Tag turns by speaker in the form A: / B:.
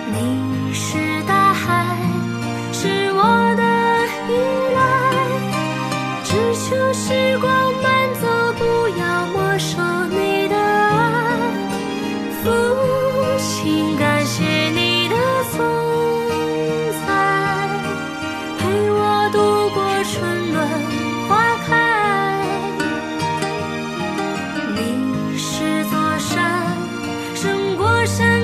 A: 你是大海，是我的依赖，只求时光慢走，不要没收你的爱。父亲，感谢你的存在，陪我度过春暖花开。你是座山，胜过山。